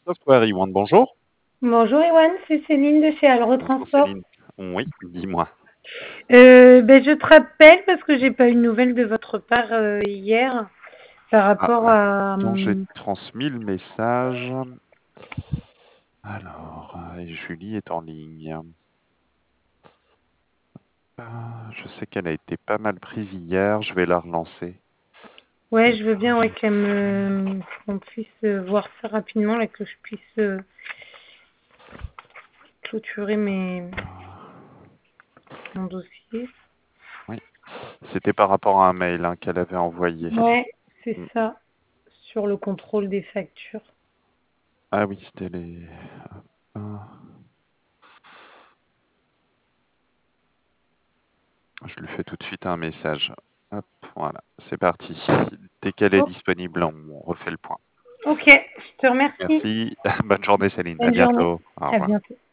Software Iwan, bonjour. Bonjour Ewan, c'est Céline de chez Alro Bonjour Transport. Céline. Oui, dis-moi. Je te rappelle parce que j'ai pas eu de nouvelles de votre part hier par Ah, rapport à attends, j'ai transmis le message. Alors, Julie est en ligne. Je sais qu'elle a été pas mal prise hier, je vais la relancer. ouais, je veux bien ouais qu'on puisse voir ça rapidement et que je puisse clôturer mon dossier. Oui, c'était par rapport à un mail qu'elle avait envoyé. Ouais, c'est Mm. ça, sur le contrôle des factures. Ah oui, c'était les... Ah, je lui fais tout de suite un message. Hop, voilà, c'est parti. Dès qu'elle est Oh, disponible, on refait le point. ok, je te remercie. Merci. Bonne journée Céline. À Bonne journée. bientôt. Au À revoir. bientôt.